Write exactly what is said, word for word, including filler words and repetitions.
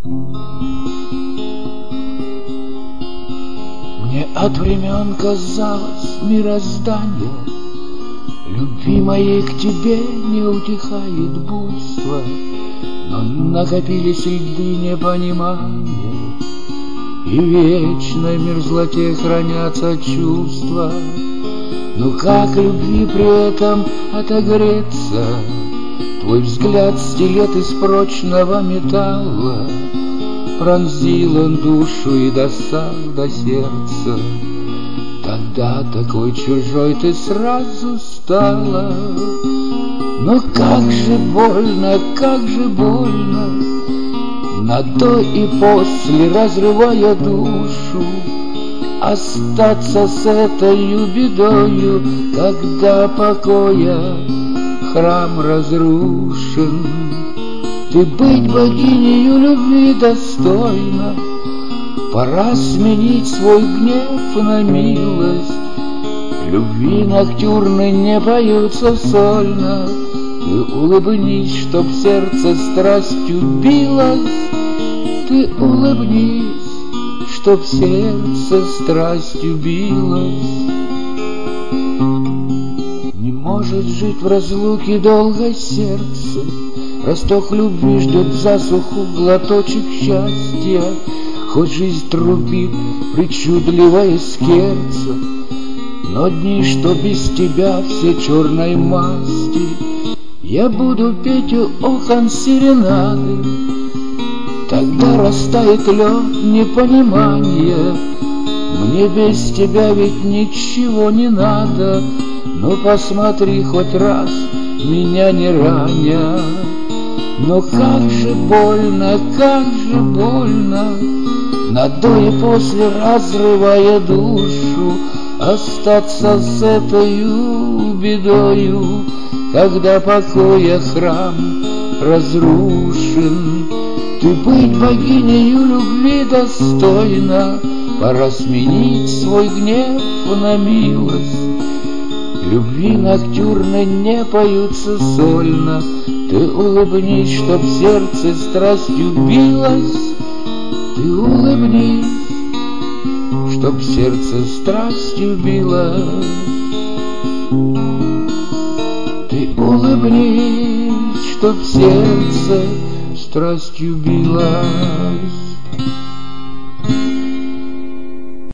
Мне от времен казалось мироздание любви моей к тебе не утихает буйство, но накопились льды непонимания, и в вечной мерзлоте хранятся чувства. Но как любви при этом отогреться? Твой взгляд стилет из прочного металла, пронзил он душу и достал до сердца. Тогда такой чужой ты сразу стала. Но как же больно, как же больно, на до и после, разрывая душу, остаться с этой бедою, когда покоя храм разрушен. Ты быть богинею любви достойна, пора сменить свой гнев на милость. Любви ноктюрны не поются сольно. Ты улыбнись, чтоб сердце страстью билось. Ты улыбнись, чтоб сердце страстью билось. Не может жить в разлуке долго сердце, росток любви ждет засуху, глоточек счастья. Хоть жизнь трубит причудливое скерце, но дни, что без тебя все черной масти, я буду петь у окон серенады. Тогда растает лед непонимания. Мне без тебя ведь ничего не надо. Ну посмотри хоть раз, меня не раня. Но как же больно, как же больно, на до и после, разрывая душу, остаться с этой бедою, когда покоя храм разрушен. Ты быть богинею любви достойна, пора сменить свой гнев на милость. Любви ноктюрны не поются сольно. Ты улыбнись, чтоб сердце страстью билось. Ты улыбнись, чтоб сердце страстью билось. Ты улыбнись, чтоб сердце страстью билось.